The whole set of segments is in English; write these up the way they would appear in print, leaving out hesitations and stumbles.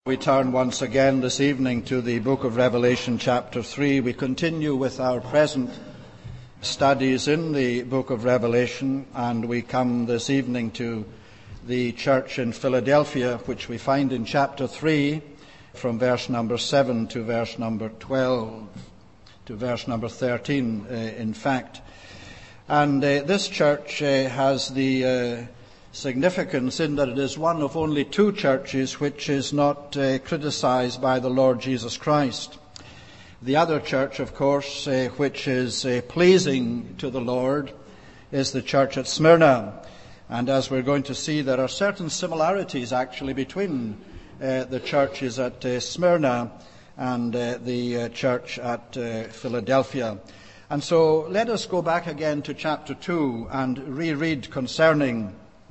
We turn once again this evening to the book of Revelation chapter 3. We continue with our present studies in the book of Revelation, and we come this evening to the church in Philadelphia, which we find in chapter 3 from verse number 7 to verse number 12, to verse number 13 in fact. And this church has the significance in that it is one of only two churches which is not criticized by the Lord Jesus Christ. The other church, of course, which is pleasing to the Lord, is the church at Smyrna. And as we're going to see, there are certain similarities actually between the churches at Smyrna and the church at Philadelphia. And so let us go back again to chapter 2 and reread concerning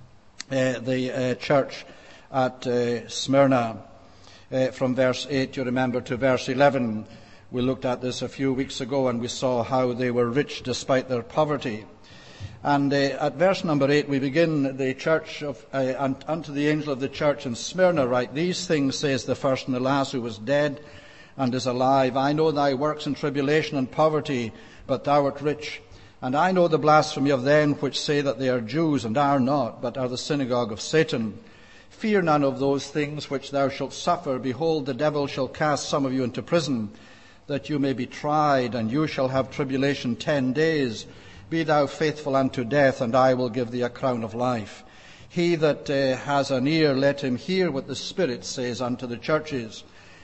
the church at Smyrna from verse 8, you remember, to verse 11. We looked at this a few weeks ago and we saw how they were rich despite their poverty. And at verse number 8 we begin, the church of unto the angel of the church in Smyrna write, These things says the first and the last, who was dead and is alive. I know thy works and tribulation and poverty, but thou art rich. And I know the blasphemy of them which say that they are Jews, and are not, but are the synagogue of Satan. Fear none of those things which thou shalt suffer. Behold, the devil shall cast some of you into prison, that you may be tried, and you shall have tribulation 10 days. Be thou faithful unto death, and I will give thee a crown of life. He that has an ear, let him hear what the Spirit says unto the churches.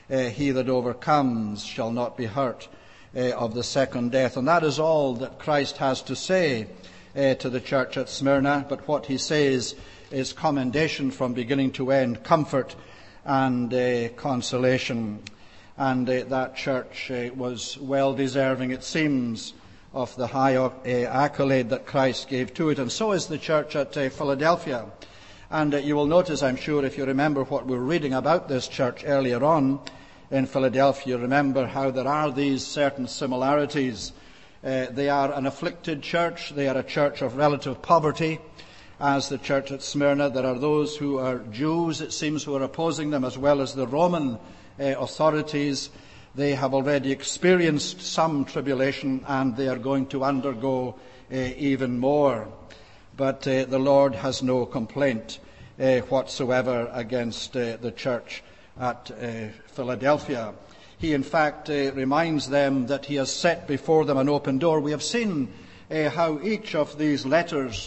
He that overcomes shall not be hurt of the second death. And that is all that Christ has to say to the church at Smyrna. But what he says is commendation from beginning to end, comfort and consolation. And that church was well deserving, it seems, of the high accolade that Christ gave to it. And so is the church at Philadelphia. And you will notice, I'm sure, if you remember what we were reading about this church earlier on, in Philadelphia, remember how there are these certain similarities. They are an afflicted church. They are a church of relative poverty. As the church at Smyrna, there are those who are Jews, it seems, who are opposing them, as well as the Roman authorities. They have already experienced some tribulation, and they are going to undergo even more. But the Lord has no complaint whatsoever against the church at Philadelphia. He, in fact, reminds them that he has set before them an open door. We have seen how each of these letters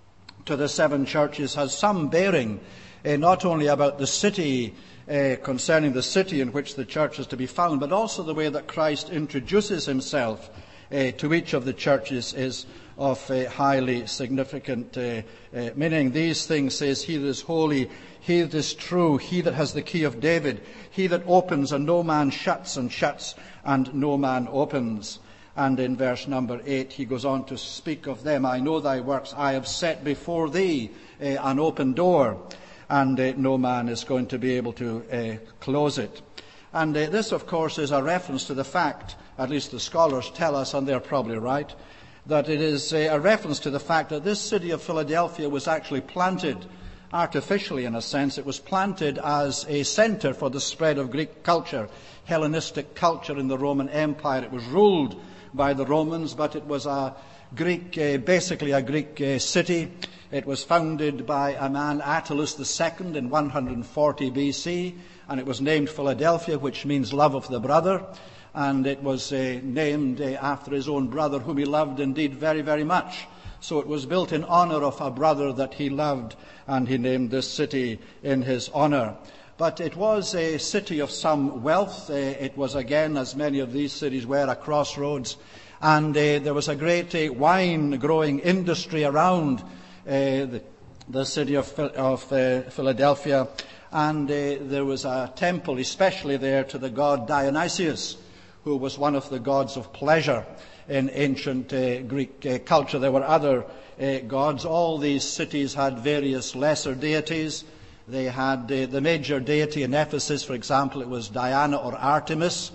to the seven churches has some bearing, not only about the city, concerning the city in which the church is to be found, but also the way that Christ introduces himself to each of the churches is of highly significant meaning. These things says he that is holy, he that is true, he that has the key of David, he that opens and no man shuts, and shuts and no man opens. And in verse number 8 he goes on to speak of them. I know thy works, I have set before thee an open door, and no man is going to be able to close it. And this, of course, is a reference to the fact, at least the scholars tell us, and they're probably right, that it is a reference to the fact that this city of Philadelphia was actually planted artificially, in a sense. It was planted as a center for the spread of Greek culture, Hellenistic culture in the Roman Empire. It was ruled by the Romans, but it was a Greek, basically a Greek city. It was founded by a man, Attalus II, in 140 BC, and it was named Philadelphia, which means love of the brother. And it was named after his own brother, whom he loved indeed very, very much. So it was built in honor of a brother that he loved, and he named this city in his honor. But it was a city of some wealth. It was, again, as many of these cities were, a crossroads. And there was a great wine-growing industry around the city of Philadelphia. And there was a temple, especially there, to the god Dionysius, who was one of the gods of pleasure in ancient Greek culture. There were other gods. All these cities had various lesser deities. They had the major deity in Ephesus, for example, it was Diana or Artemis.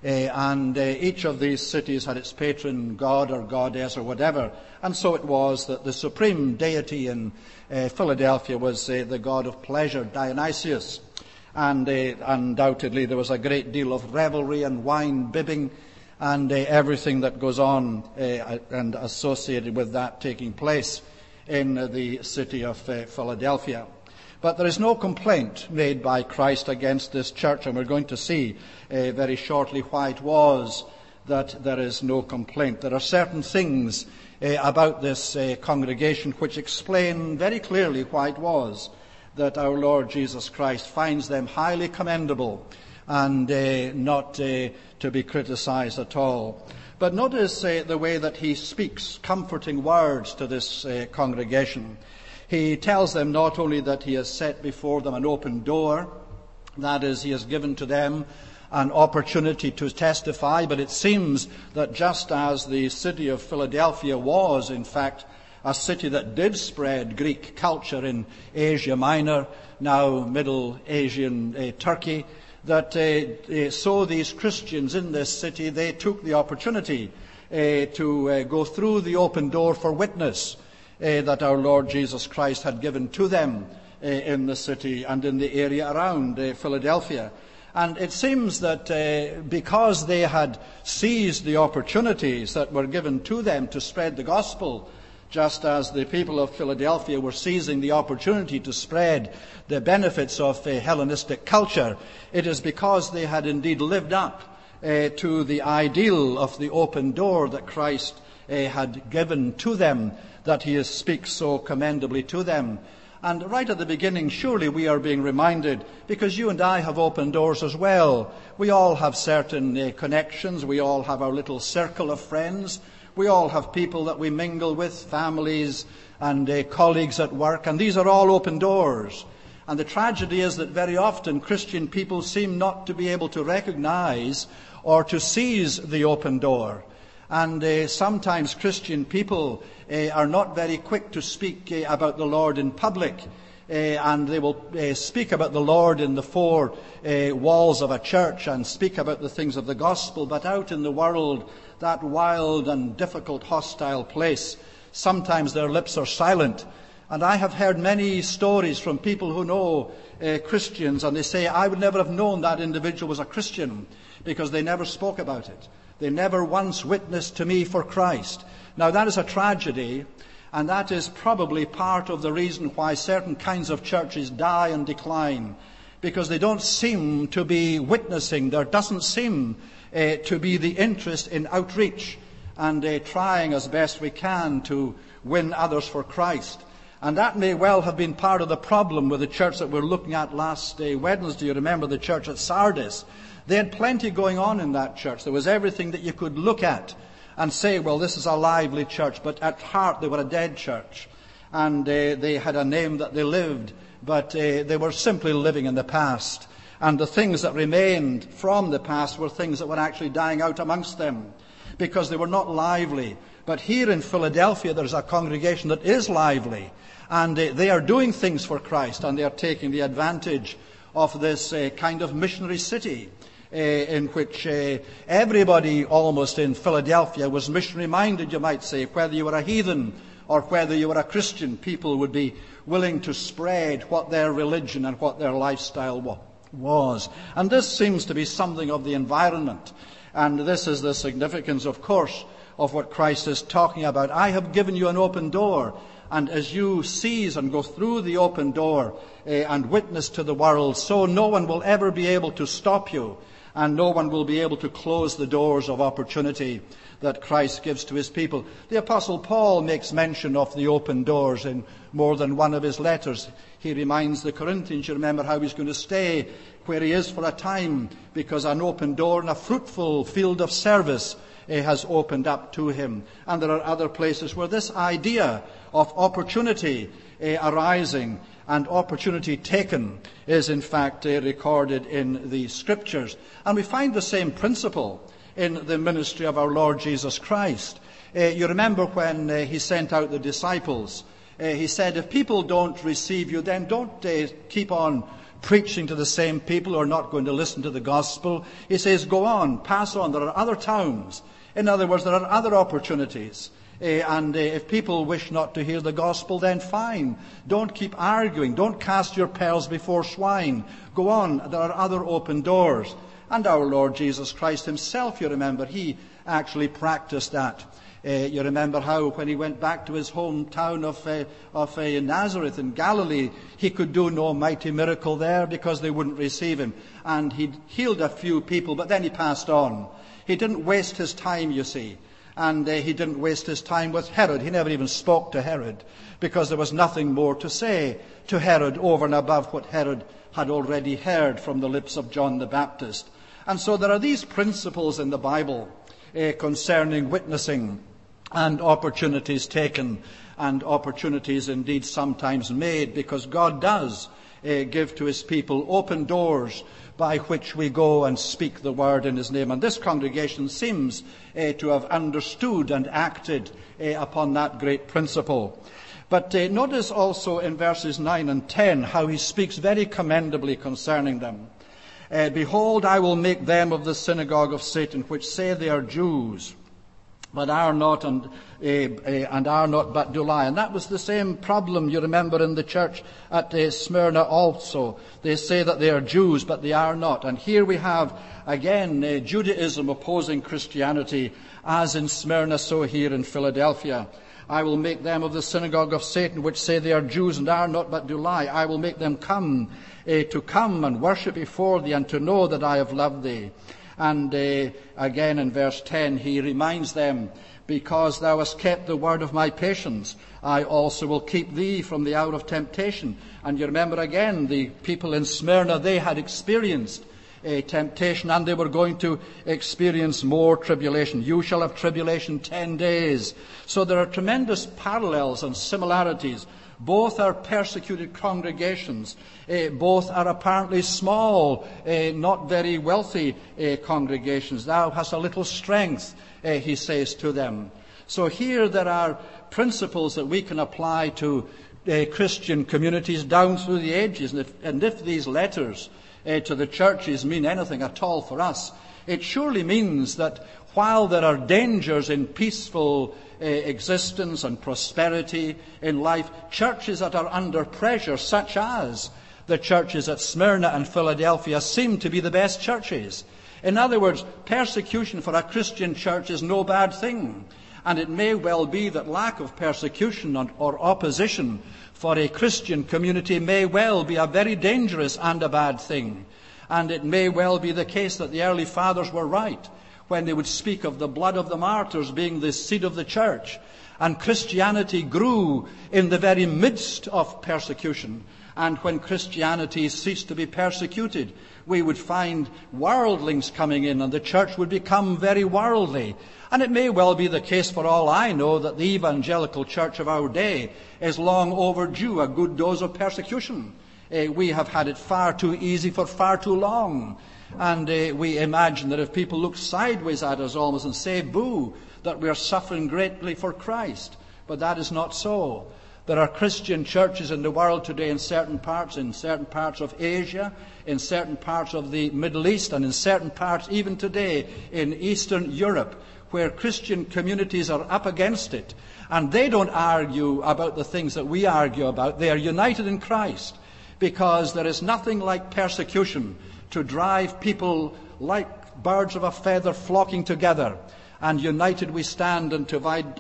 And each of these cities had its patron god or goddess or whatever. And so it was that the supreme deity in Philadelphia was the god of pleasure, Dionysius. And undoubtedly there was a great deal of revelry and wine bibbing and everything that goes on and associated with that taking place in the city of Philadelphia. But there is no complaint made by Christ against this church, and we're going to see very shortly why it was that there is no complaint. There are certain things about this congregation which explain very clearly why it was that our Lord Jesus Christ finds them highly commendable and not to be criticized at all. But notice the way that he speaks comforting words to this congregation. He tells them not only that he has set before them an open door, that is, he has given to them an opportunity to testify, but it seems that just as the city of Philadelphia was, in fact, a city that did spread Greek culture in Asia Minor, now Middle Asian Turkey, that so these Christians in this city, they took the opportunity to go through the open door for witness that our Lord Jesus Christ had given to them in the city and in the area around Philadelphia. And it seems that because they had seized the opportunities that were given to them to spread the gospel, just as the people of Philadelphia were seizing the opportunity to spread the benefits of Hellenistic culture, it is because they had indeed lived up to the ideal of the open door that Christ had given to them, that he speaks so commendably to them. And right at the beginning, surely we are being reminded, because you and I have open doors as well. We all have certain connections. We all have our little circle of friends. We all have people that we mingle with, families and colleagues at work, and these are all open doors. And the tragedy is that very often Christian people seem not to be able to recognize or to seize the open door. And sometimes Christian people are not very quick to speak about the Lord in public. And they will speak about the Lord in the four walls of a church and speak about the things of the gospel. But out in the world, that wild and difficult, hostile place, sometimes their lips are silent. And I have heard many stories from people who know Christians, and they say, I would never have known that individual was a Christian because they never spoke about it. They never once witnessed to me for Christ. Now that is a tragedy, and that is probably part of the reason why certain kinds of churches die and decline, because they don't seem to be witnessing. There doesn't seem to be the interest in outreach and trying as best we can to win others for Christ. And that may well have been part of the problem with the church that we're looking at last Wednesday. You remember the church at Sardis. They had plenty going on in that church. There was everything that you could look at and say, well, this is a lively church. But at heart, they were a dead church. And they had a name that they lived, but they were simply living in the past. And the things that remained from the past were things that were actually dying out amongst them because they were not lively. But here in Philadelphia, there's a congregation that is lively. And they are doing things for Christ, and they are taking the advantage of this kind of missionary city in which everybody almost in Philadelphia was missionary-minded, you might say. Whether you were a heathen or whether you were a Christian, people would be willing to spread what their religion and what their lifestyle was. And this seems to be something of the environment. And this is the significance, of course, of what Christ is talking about. I have given you an open door. And as you seize and go through the open door and witness to the world, so no one will ever be able to stop you, and no one will be able to close the doors of opportunity that Christ gives to his people. The Apostle Paul makes mention of the open doors in more than one of his letters. He reminds the Corinthians, you remember, how he's going to stay where he is for a time because an open door and a fruitful field of service has opened up to him. And there are other places where this idea of opportunity arising and opportunity taken is in fact recorded in the Scriptures. And we find the same principle in the ministry of our Lord Jesus Christ. You remember when he sent out the disciples, he said, if people don't receive you, then don't keep on preaching to the same people who are not going to listen to the gospel. He says, go on, pass on. There are other towns. In other words, there are other opportunities And if people wish not to hear the gospel, then fine. Don't keep arguing. Don't cast your pearls before swine. Go on. There are other open doors. And our Lord Jesus Christ himself, you remember, he actually practiced that. You remember how when he went back to his hometown of Nazareth in Galilee, he could do no mighty miracle there because they wouldn't receive him. And he healed a few people, but then he passed on. He didn't waste his time, you see. And he didn't waste his time with Herod. He never even spoke to Herod because there was nothing more to say to Herod over and above what Herod had already heard from the lips of John the Baptist. And so there are these principles in the Bible concerning witnessing and opportunities taken and opportunities indeed sometimes made, because God does give to his people open doors by which we go and speak the word in his name. And this congregation seems to have understood and acted upon that great principle. But notice also in verses 9 and 10 how he speaks very commendably concerning them. Behold, I will make them of the synagogue of Satan, which say they are Jews, but are not, and are not, but do lie. And that was the same problem, you remember, in the church at Smyrna also. They say that they are Jews, but they are not. And here we have, again, Judaism opposing Christianity, as in Smyrna, so here in Philadelphia. I will make them of the synagogue of Satan, which say they are Jews and are not, but do lie. I will make them come and worship before thee, and to know that I have loved thee. And again in verse 10, he reminds them, because thou hast kept the word of my patience, I also will keep thee from the hour of temptation. And you remember again, the people in Smyrna, they had experienced temptation, and they were going to experience more tribulation. You shall have tribulation 10 days. So there are tremendous parallels and similarities. Both are persecuted congregations. Both are apparently small, not very wealthy congregations. Thou hast a little strength, he says to them. So here there are principles that we can apply to Christian communities down through the ages. And if these letters to the churches mean anything at all for us, it surely means that while there are dangers in peaceful existence and prosperity in life, churches that are under pressure, such as the churches at Smyrna and Philadelphia, seem to be the best churches. In other words, persecution for a Christian church is no bad thing. And it may well be that lack of persecution or opposition for a Christian community may well be a very dangerous and a bad thing. And it may well be the case that the early fathers were right when they would speak of the blood of the martyrs being the seed of the church. And Christianity grew in the very midst of persecution. And when Christianity ceased to be persecuted, we would find worldlings coming in, and the church would become very worldly. And it may well be the case, for all I know, that the evangelical church of our day is long overdue a good dose of persecution. We have had it far too easy for far too long. And we imagine that if people look sideways at us almost and say, boo, that we are suffering greatly for Christ. But that is not so. There are Christian churches in the world today in certain parts of Asia, in certain parts of the Middle East, and in certain parts even today in Eastern Europe, where Christian communities are up against it. And they don't argue about the things that we argue about. They are united in Christ, because there is nothing like persecution to drive people like birds of a feather flocking together. And united we stand, and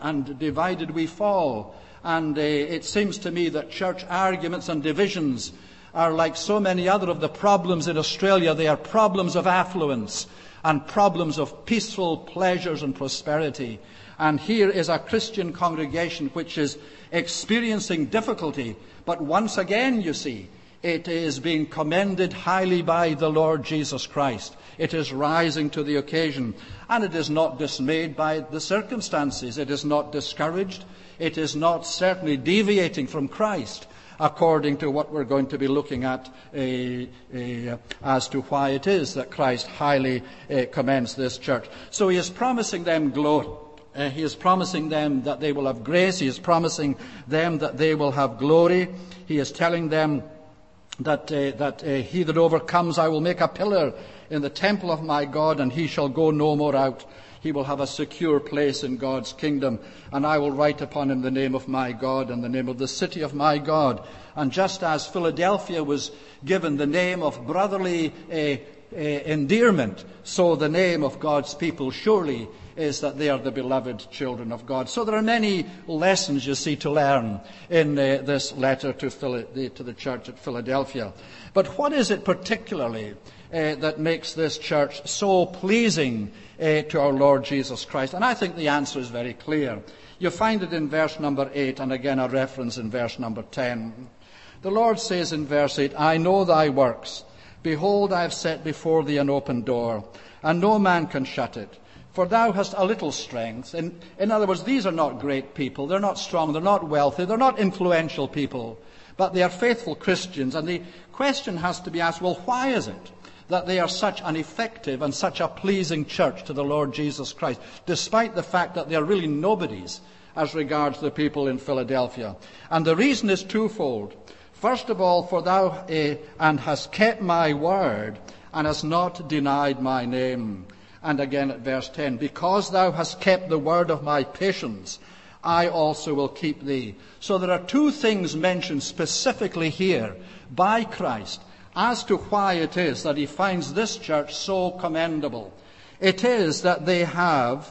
divided we fall. And it seems to me that church arguments and divisions are like so many other of the problems in Australia. They are problems of affluence and problems of peaceful pleasures and prosperity. And here is a Christian congregation which is experiencing difficulty. But once again, you see, it is being commended highly by the Lord Jesus Christ. It is rising to the occasion, and it is not dismayed by the circumstances. It is not discouraged. It is not certainly deviating from Christ, according to what we're going to be looking at as to why it is that Christ highly commends this church. So he is promising them glory. He is promising them that they will have grace. He is promising them that they will have glory. He is telling them that he that overcomes I will make a pillar in the temple of my God, and he shall go no more out. he will have a secure place in God's kingdom. And I will write upon him the name of my God and the name of the city of my God. And just as Philadelphia was given the name of brotherly endearment, so the name of God's people surely is that they are the beloved children of God. So there are many lessons, you see, to learn in this letter to the church at Philadelphia. But what is it particularly that makes this church so pleasing to our Lord Jesus Christ? And I think the answer is very clear. You find it in verse number 8, and again a reference in verse number 10. The Lord says in verse 8, I know thy works. Behold, I have set before thee an open door, and no man can shut it. For thou hast a little strength. In other words, these are not great people. They're not strong. They're not wealthy. They're not influential people. But they are faithful Christians. And the question has to be asked, well, why is it that they are such an effective and such a pleasing church to the Lord Jesus Christ, despite the fact that they are really nobodies as regards the people in Philadelphia? And the reason is twofold. First of all, for thou and hast kept my word, and hast not denied my name. And again at verse 10, because thou hast kept the word of my patience, I also will keep thee. So there are two things mentioned specifically here by Christ as to why it is that he finds this church so commendable. It is that they have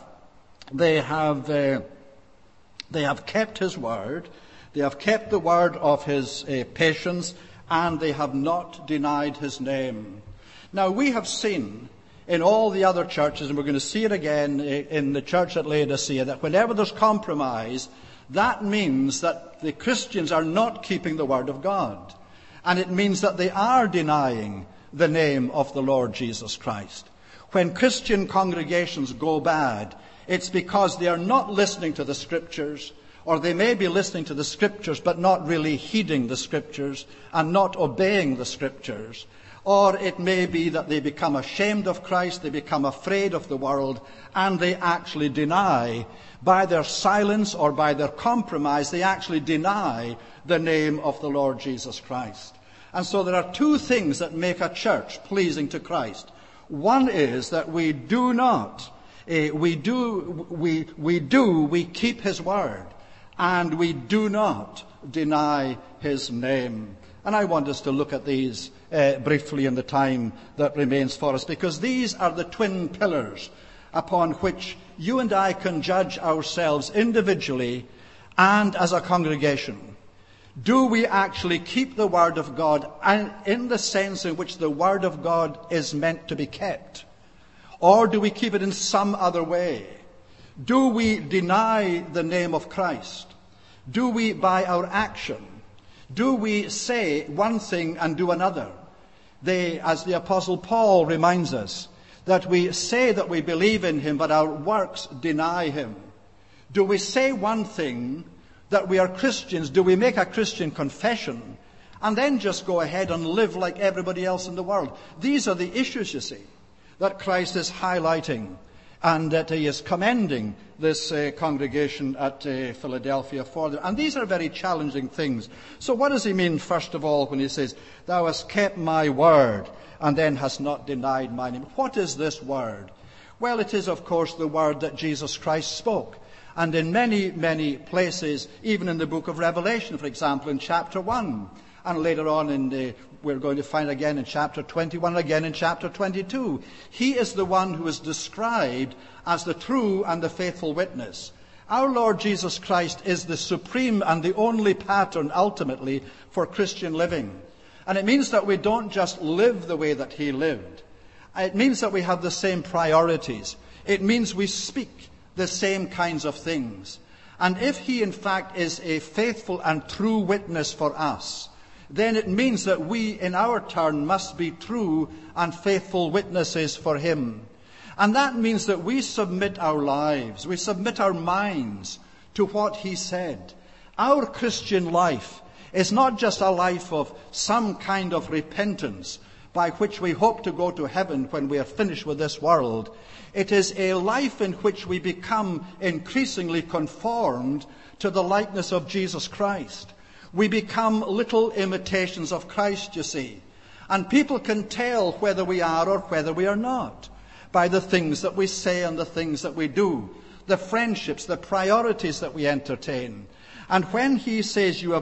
kept his word, they have kept the word of his patience, and they have not denied his name. Now we have seen in all the other churches, and we're going to see it again in the church at Laodicea, that whenever there's compromise, that means that the Christians are not keeping the word of God. And it means that they are denying the name of the Lord Jesus Christ. When Christian congregations go bad, it's because they are not listening to the Scriptures, or they may be listening to the Scriptures but not really heeding the Scriptures and not obeying the Scriptures. Or it may be that they become ashamed of Christ, they become afraid of the world, and they actually deny, by their silence or by their compromise, they actually deny the name of the Lord Jesus Christ. And so there are two things that make a church pleasing to Christ. One is that we keep his word, and we do not deny his name. And I want us to look at these briefly in the time that remains for us, because these are the twin pillars upon which you and I can judge ourselves individually and as a congregation. Do we actually keep the Word of God in the sense in which the Word of God is meant to be kept? Or do we keep it in some other way? Do we deny the name of Christ? Do we, by our action, do we say one thing and do another? As the Apostle Paul reminds us, that we say that we believe in him, but our works deny him. Do we say one thing, that we are Christians? Do we make a Christian confession and then just go ahead and live like everybody else in the world? These are the issues, you see, that Christ is highlighting and that he is commending this congregation at Philadelphia for them. And these are very challenging things. So what does he mean, first of all, when he says, thou hast kept my word and then hast not denied my name? What is this word? Well, it is, of course, the word that Jesus Christ spoke. And in many, many places, even in the book of Revelation, for example, in chapter 1, and later on we're going to find again in chapter 21, again in chapter 22. He is the one who is described as the true and the faithful witness. Our Lord Jesus Christ is the supreme and the only pattern, ultimately, for Christian living. And it means that we don't just live the way that he lived. It means that we have the same priorities. It means we speak the same kinds of things. And if he, in fact, is a faithful and true witness for us, then it means that we, in our turn, must be true and faithful witnesses for him. And that means that we submit our lives, we submit our minds to what he said. Our Christian life is not just a life of some kind of repentance by which we hope to go to heaven when we are finished with this world. It is a life in which we become increasingly conformed to the likeness of Jesus Christ. We become little imitations of Christ, you see. And people can tell whether we are or whether we are not by the things that we say and the things that we do, the friendships, the priorities that we entertain. And when he says, you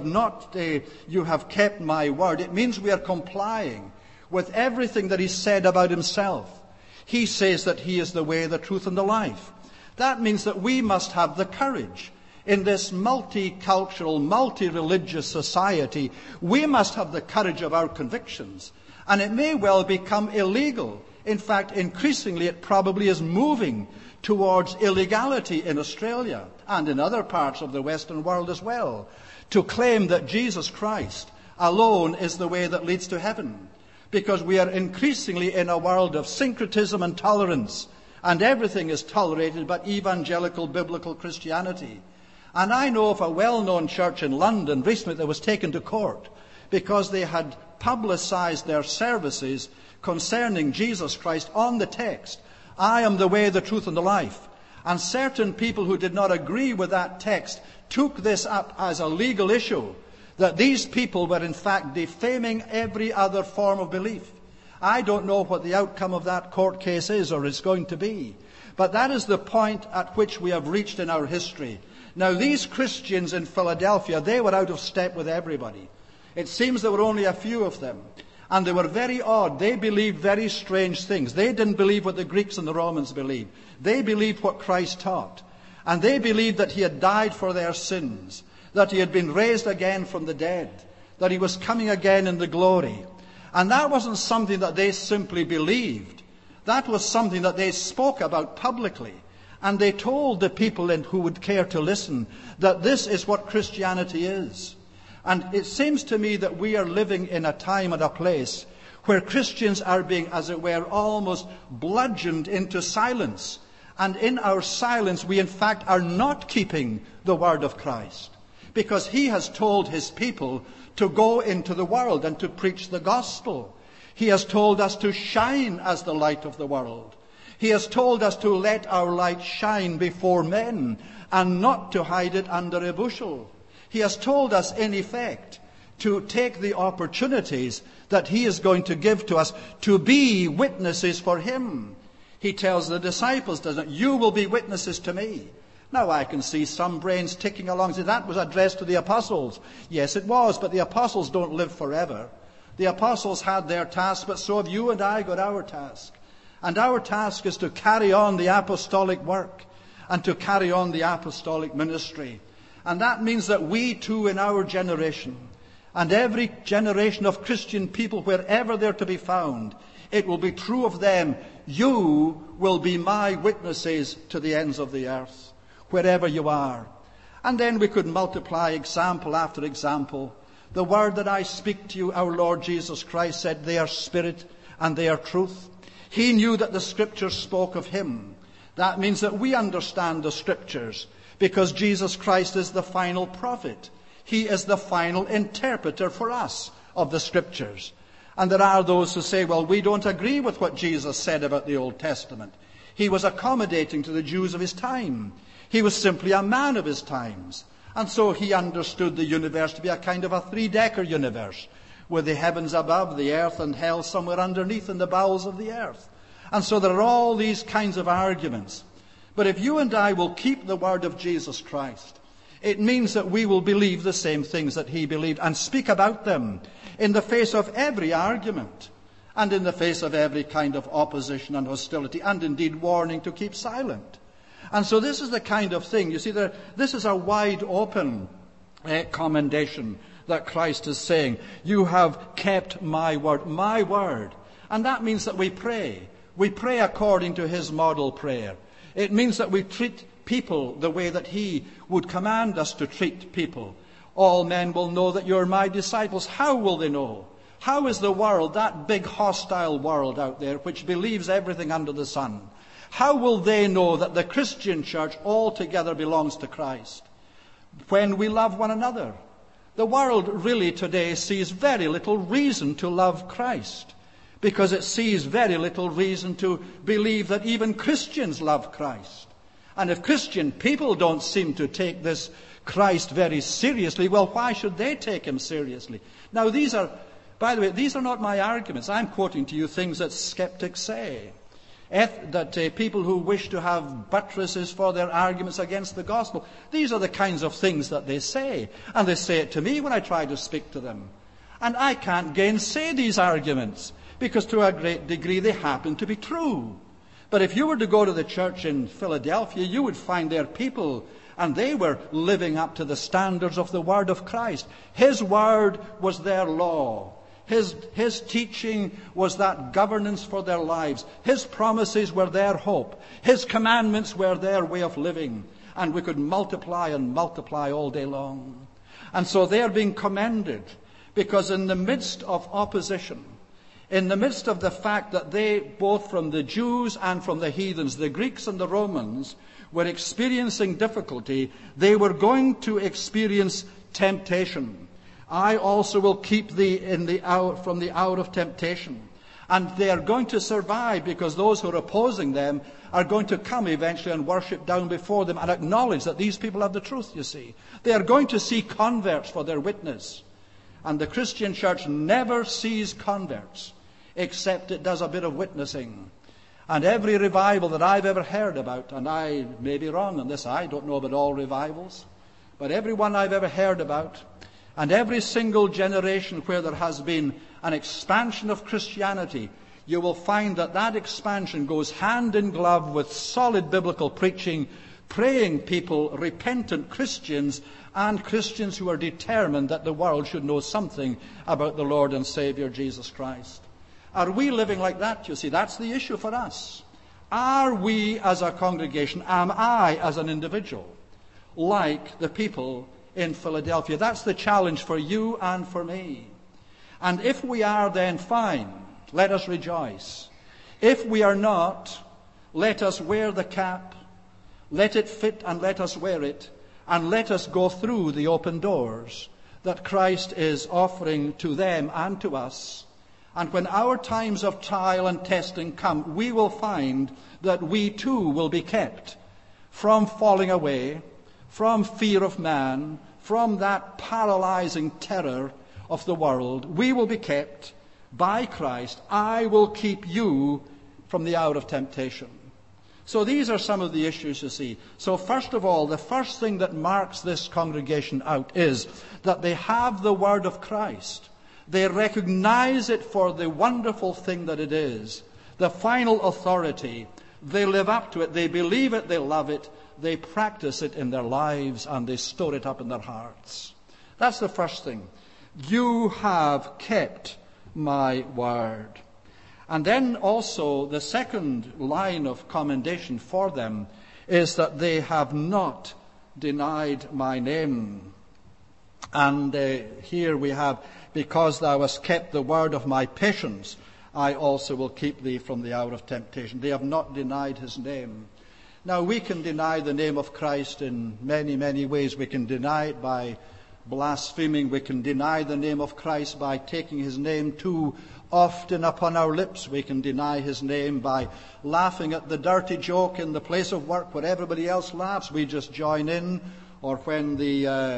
have kept my word, it means we are complying with everything that he said about himself. He says that he is the way, the truth, and the life. That means that we must have the courage. In this multicultural, multi-religious society, we must have the courage of our convictions. And it may well become illegal. In fact, increasingly it probably is moving towards illegality in Australia and in other parts of the Western world as well, to claim that Jesus Christ alone is the way that leads to heaven. Because we are increasingly in a world of syncretism and tolerance, and everything is tolerated but evangelical biblical Christianity. And I know of a well-known church in London recently that was taken to court because they had publicized their services concerning Jesus Christ on the text, I am the way, the truth, and the life. And certain people who did not agree with that text took this up as a legal issue, that these people were in fact defaming every other form of belief. I don't know what the outcome of that court case is or is going to be, but that is the point at which we have reached in our history. Now, these Christians in Philadelphia, they were out of step with everybody. It seems there were only a few of them. And they were very odd. They believed very strange things. They didn't believe what the Greeks and the Romans believed. They believed what Christ taught. And they believed that he had died for their sins, that he had been raised again from the dead, that he was coming again in the glory. And that wasn't something that they simply believed. That was something that they spoke about publicly. And they told the people who would care to listen that this is what Christianity is. And it seems to me that we are living in a time and a place where Christians are being, as it were, almost bludgeoned into silence. And in our silence, we in fact are not keeping the word of Christ. Because he has told his people to go into the world and to preach the gospel. He has told us to shine as the light of the world. He has told us to let our light shine before men and not to hide it under a bushel. He has told us, in effect, to take the opportunities that he is going to give to us to be witnesses for him. He tells the disciples, doesn't he? You will be witnesses to me. Now I can see some brains ticking along. Say, that was addressed to the apostles. Yes, it was, but the apostles don't live forever. The apostles had their task, but so have you and I got our task. And our task is to carry on the apostolic work and to carry on the apostolic ministry. And that means that we too in our generation, and every generation of Christian people wherever they're to be found, it will be true of them, you will be my witnesses to the ends of the earth, wherever you are. And then we could multiply example after example. The word that I speak to you, our Lord Jesus Christ said, they are spirit and they are truth. He knew that the Scriptures spoke of him. That means that we understand the Scriptures, because Jesus Christ is the final prophet. He is the final interpreter for us of the Scriptures. And there are those who say, well, we don't agree with what Jesus said about the Old Testament. He was accommodating to the Jews of his time. He was simply a man of his times. And so he understood the universe to be a kind of a three-decker universe, with the heavens above, the earth and hell somewhere underneath in the bowels of the earth. And so there are all these kinds of arguments. But if you and I will keep the word of Jesus Christ, it means that we will believe the same things that he believed and speak about them in the face of every argument and in the face of every kind of opposition and hostility and indeed warning to keep silent. And so this is the kind of thing, you see, this is a wide open commendation that Christ is saying, you have kept my word, my word. And that means that we pray. We pray according to his model prayer. It means that we treat people the way that he would command us to treat people. All men will know that you're my disciples. How will they know? How is the world, that big hostile world out there which believes everything under the sun, how will they know that the Christian church altogether belongs to Christ? When we love one another. The world really today sees very little reason to love Christ, because it sees very little reason to believe that even Christians love Christ. And if Christian people don't seem to take this Christ very seriously, well, why should they take him seriously? Now, by the way, these are not my arguments. I'm quoting to you things that skeptics say. People who wish to have buttresses for their arguments against the gospel. These are the kinds of things that they say. And they say it to me when I try to speak to them. And I can't gainsay these arguments, because to a great degree they happen to be true. But if you were to go to the church in Philadelphia, you would find there people, and they were living up to the standards of the Word of Christ. His Word was their law. His teaching was that governance for their lives. His promises were their hope. His commandments were their way of living. And we could multiply and multiply all day long. And so they are being commended, because in the midst of opposition, in the midst of the fact that they, both from the Jews and from the heathens, the Greeks and the Romans, were experiencing difficulty, they were going to experience temptation. I also will keep thee from the hour of temptation. And they are going to survive, because those who are opposing them are going to come eventually and worship down before them and acknowledge that these people have the truth, you see. They are going to see converts for their witness. And the Christian church never sees converts except it does a bit of witnessing. And every revival that I've ever heard about, and I may be wrong on this, I don't know about all revivals, but every one I've ever heard about, and every single generation where there has been an expansion of Christianity, you will find that that expansion goes hand in glove with solid biblical preaching, praying people, repentant Christians, and Christians who are determined that the world should know something about the Lord and Savior Jesus Christ. Are we living like that? You see, that's the issue for us. Are we as a congregation, am I as an individual, like the people in Philadelphia? That's the challenge for you and for me. And if we are, then fine, let us rejoice. If we are not, let us wear the cap, let it fit and let us wear it, and let us go through the open doors that Christ is offering to them and to us. And when our times of trial and testing come, we will find that we too will be kept from falling away, from fear of man, from that paralyzing terror of the world. We will be kept by Christ. I will keep you from the hour of temptation. So these are some of the issues, you see. So first of all, the first thing that marks this congregation out is that they have the word of Christ. They recognize it for the wonderful thing that it is, the final authority. They live up to it. They believe it. They love it. They practice it in their lives, and they store it up in their hearts. That's the first thing. You have kept my word. And then also the second line of commendation for them is that they have not denied my name. And here we have, because thou hast kept the word of my patience, I also will keep thee from the hour of temptation. They have not denied his name. Now, we can deny the name of Christ in many, many ways. We can deny it by blaspheming. We can deny the name of Christ by taking his name too often upon our lips. We can deny his name by laughing at the dirty joke in the place of work where everybody else laughs. We just join in. Or when the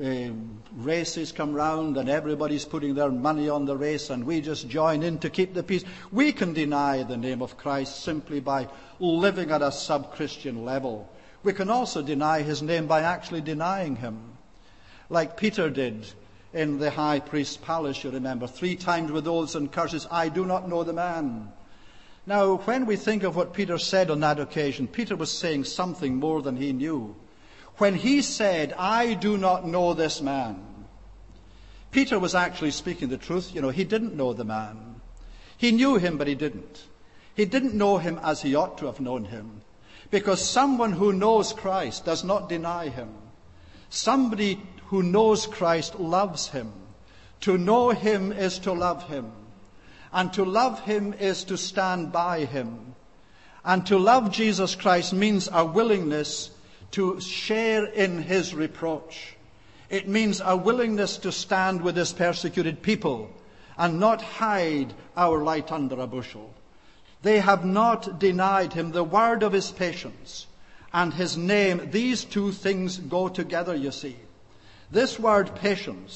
races come round and everybody's putting their money on the race and we just join in to keep the peace. We can deny the name of Christ simply by living at a sub-Christian level. We can also deny his name by actually denying him. Like Peter did in the high priest's palace, you remember, 3 times with oaths and curses, I do not know the man. Now, when we think of what Peter said on that occasion, Peter was saying something more than he knew. When he said, I do not know this man, Peter was actually speaking the truth. You know, he didn't know the man. He knew him, but he didn't. He didn't know him as he ought to have known him. Because someone who knows Christ does not deny him. Somebody who knows Christ loves him. To know him is to love him. And to love him is to stand by him. And to love Jesus Christ means a willingness to share in his reproach. It means a willingness to stand with his persecuted people and not hide our light under a bushel. They have not denied him. The word of his patience and his name, these two things go together, you see. This word patience,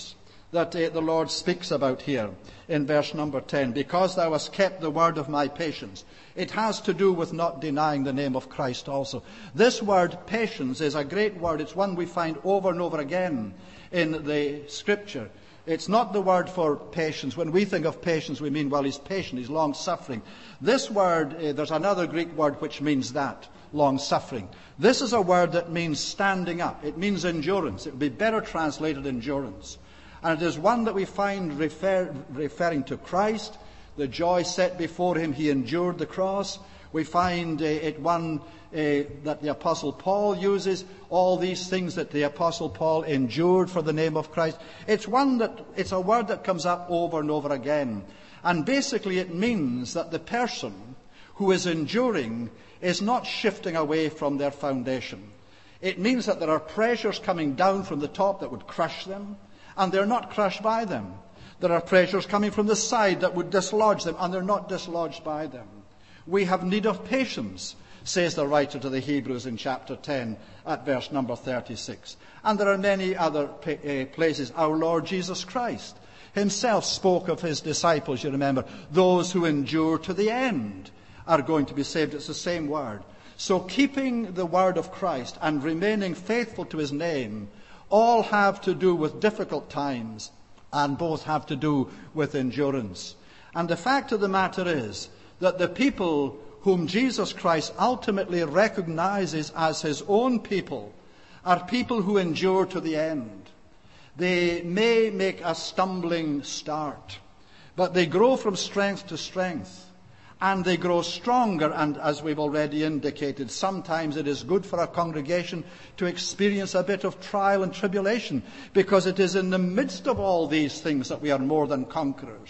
that the Lord speaks about here in verse number 10. Because thou hast kept the word of my patience. It has to do with not denying the name of Christ also. This word patience is a great word. It's one we find over and over again in the Scripture. It's not the word for patience. When we think of patience, we mean, well, he's patient, he's long-suffering. This word, there's another Greek word which means that, long-suffering. This is a word that means standing up. It means endurance. It would be better translated endurance. And it is one that we find referring to Christ, the joy set before him, he endured the cross. We find it one that the Apostle Paul uses, all these things that the Apostle Paul endured for the name of Christ. It's a word that comes up over and over again. And basically it means that the person who is enduring is not shifting away from their foundation. It means that there are pressures coming down from the top that would crush them, and they're not crushed by them. There are pressures coming from the side that would dislodge them, and they're not dislodged by them. We have need of patience, says the writer to the Hebrews in chapter 10 at verse number 36. And there are many other places. Our Lord Jesus Christ himself spoke of his disciples, you remember. Those who endure to the end are going to be saved. It's the same word. So keeping the word of Christ and remaining faithful to his name all have to do with difficult times, and both have to do with endurance. And the fact of the matter is that the people whom Jesus Christ ultimately recognizes as his own people are people who endure to the end. They may make a stumbling start, but they grow from strength to strength, and they grow stronger. And as we've already indicated, sometimes it is good for a congregation to experience a bit of trial and tribulation, because it is in the midst of all these things that we are more than conquerors.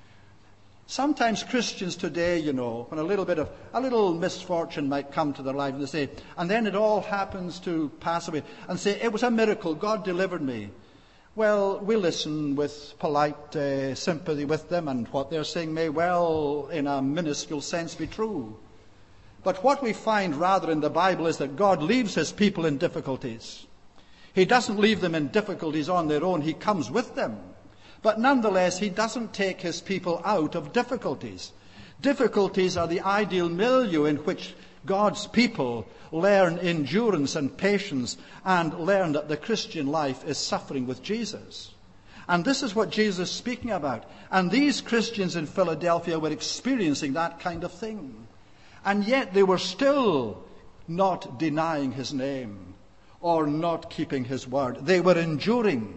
Sometimes Christians today, when a little misfortune might come to their life, and they say, and then it all happens to pass away, and say, it was a miracle, God delivered me. Well, we listen with polite sympathy with them, and what they're saying may well, in a minuscule sense, be true. But what we find rather in the Bible is that God leaves his people in difficulties. He doesn't leave them in difficulties on their own. He comes with them. But nonetheless, he doesn't take his people out of difficulties. Difficulties are the ideal milieu in which God's people learn endurance and patience, and learn that the Christian life is suffering with Jesus. And this is what Jesus is speaking about. And these Christians in Philadelphia were experiencing that kind of thing. And yet they were still not denying his name or not keeping his word. They were enduring.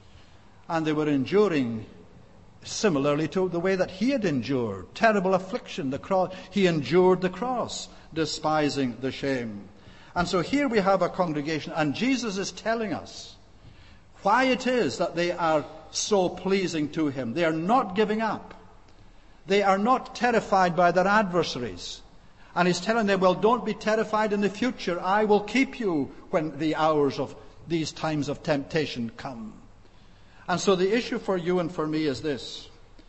And they were enduring similarly to the way that he had endured. Terrible affliction, the cross. He endured the cross, despising the shame. And so here we have a congregation, and Jesus is telling us why it is that they are so pleasing to him. They are not giving up. They are not terrified by their adversaries. And he's telling them, well, don't be terrified in the future. I will keep you when the hours of these times of temptation come. And so the issue for you and for me is this.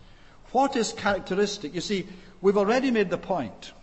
What is characteristic? You see, we've already made the point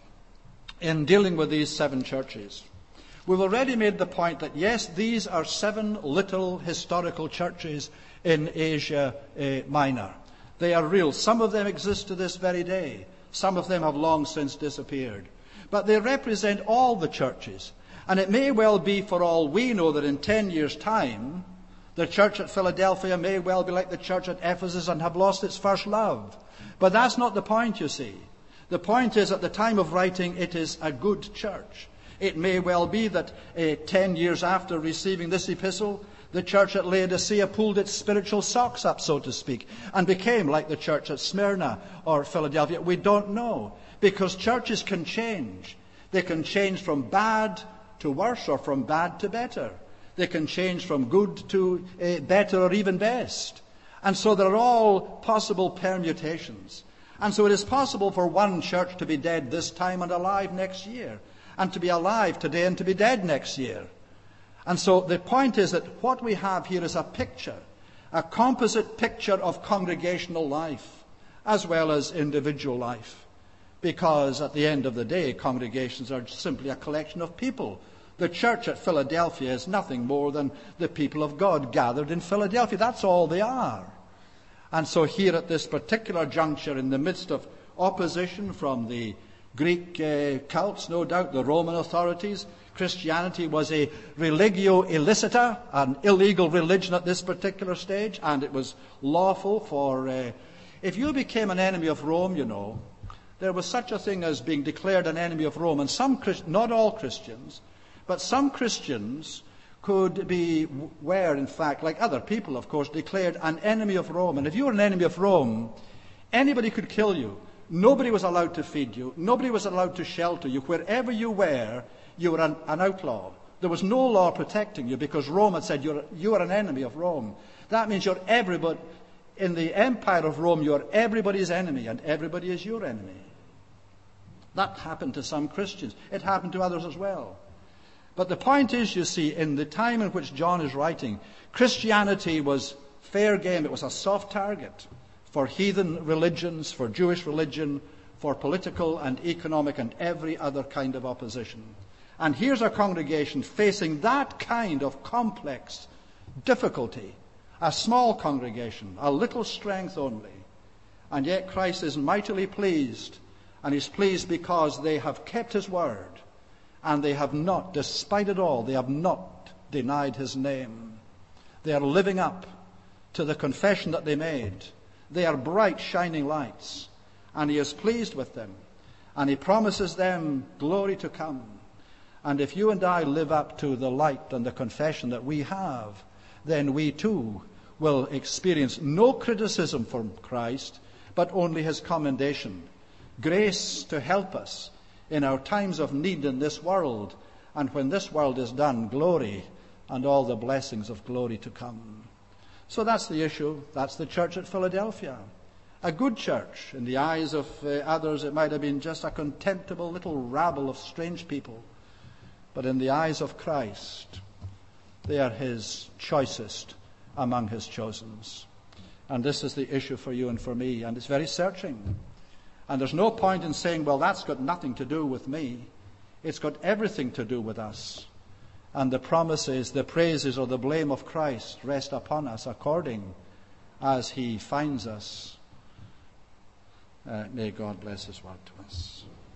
in dealing with these 7 churches. We've already made the point that, yes, these are 7 little historical churches in Asia Minor. They are real. Some of them exist to this very day. Some of them have long since disappeared. But they represent all the churches. And it may well be, for all we know, that in 10 years' time, the church at Philadelphia may well be like the church at Ephesus and have lost its first love. But that's not the point, you see. The point is, at the time of writing, it is a good church. It may well be that 10 years after receiving this epistle, the church at Laodicea pulled its spiritual socks up, so to speak, and became like the church at Smyrna or Philadelphia. We don't know, because churches can change. They can change from bad to worse, or from bad to better. They can change from good to better, or even best. And so there are all possible permutations. And so it is possible for one church to be dead this time and alive next year, and to be alive today and to be dead next year. And so the point is that what we have here is a picture, a composite picture of congregational life as well as individual life. Because at the end of the day, congregations are simply a collection of people. The church at Philadelphia is nothing more than the people of God gathered in Philadelphia. That's all they are. And so here at this particular juncture, in the midst of opposition from the Greek cults, no doubt, the Roman authorities, Christianity was a religio illicita, an illegal religion at this particular stage, and it was lawful for... if you became an enemy of Rome, you know, there was such a thing as being declared an enemy of Rome. And not all Christians, but some Christians were, in fact, like other people, of course, declared an enemy of Rome. And if you were an enemy of Rome, anybody could kill you. Nobody was allowed to feed you. Nobody was allowed to shelter you. Wherever you were an outlaw. There was no law protecting you because Rome had said you are an enemy of Rome. That means you're everybody. In the empire of Rome, you're everybody's enemy, and everybody is your enemy. That happened to some Christians. It happened to others as well. But the point is, you see, in the time in which John is writing, Christianity was fair game. It was a soft target for heathen religions, for Jewish religion, for political and economic and every other kind of opposition. And here's a congregation facing that kind of complex difficulty. A small congregation, a little strength only. And yet Christ is mightily pleased. And he's pleased because they have kept his word. And they have not, despite it all, they have not denied his name. They are living up to the confession that they made. They are bright, shining lights. And he is pleased with them. And he promises them glory to come. And if you and I live up to the light and the confession that we have, then we too will experience no criticism from Christ, but only his commendation. Grace to help us in our times of need in this world, and when this world is done, glory and all the blessings of glory to come. So that's the issue. That's the church at Philadelphia. A good church. In the eyes of others, it might have been just a contemptible little rabble of strange people. But in the eyes of Christ, they are his choicest among his chosens. And this is the issue for you and for me. And it's very searching. And there's no point in saying, well, that's got nothing to do with me. It's got everything to do with us. And the promises, the praises, or the blame of Christ rest upon us according as he finds us. May God bless his word to us.